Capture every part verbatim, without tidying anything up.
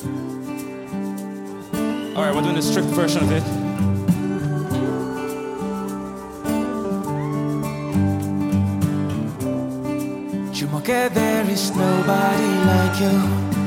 Alright, we're doing the strict version of it. Jumoke, there is nobody like you.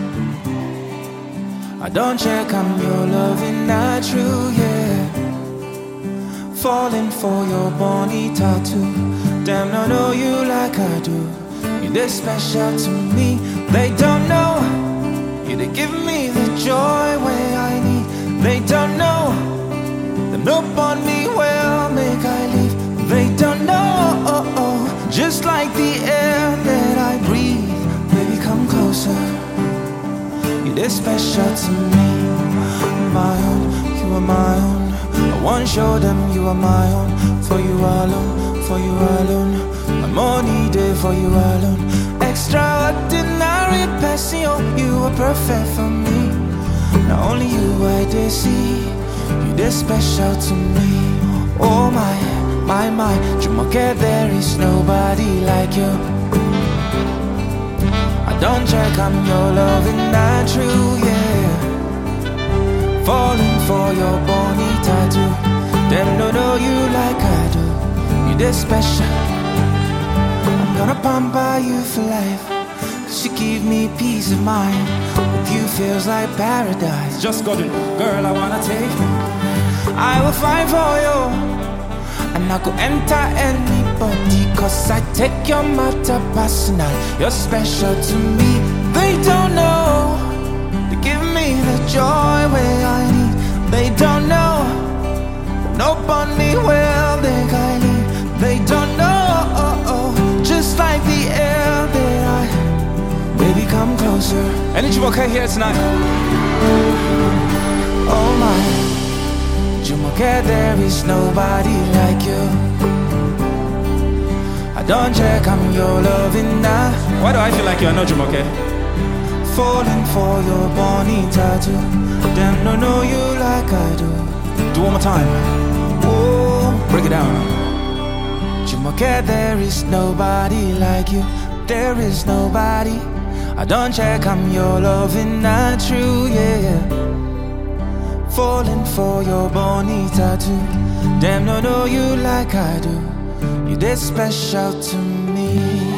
I don't check, I'm your loving, not true, yeah. Falling for your Bonnie tattoo. Damn, I know you like I do. You this special to me. They don't know you to give me the joy where I need. They don't know them no on me well make I leave. They don't know, oh, oh, just like the air that I breathe. Baby, come closer. You this special to me. My own, you are my own. I won't show them you are my own. For you alone, for you alone. I'm only there for you alone. Extraordinary passion, you are perfect for me. Not only you I did see, you this special to me. Oh my, my, my, Jumoke, there is nobody like you. I don't check, I'm your loving, not true, yeah. Falling for your Bonnie tattoo. Them don't know you like I do. You this special. I'm gonna pamper you for life, cause you give me peace of mind. With you feels like paradise. Just got it, girl, I wanna take you. I will fight for you, and I could enter anybody, cause I take your matter personal. You're special to me. They don't know to give me the joy where I need. They don't know no bunny well they I need. They don't know, oh, oh, just like the air that I. Baby, come closer. Any Jumoke here tonight? Oh my, Jumoke, there is nobody like you. I don't check, I'm your loving now. Why do I feel like you are not Jumoke? Falling for your Bonnie tattoo. Them don't know you like I do. Do one more time. Oh, break it down. Jumoke, there is nobody like you. There is nobody. I don't check, I'm your loving, not true, yeah. Falling for your Bonnie tattoo. Them don't know you like I do. You this special to me.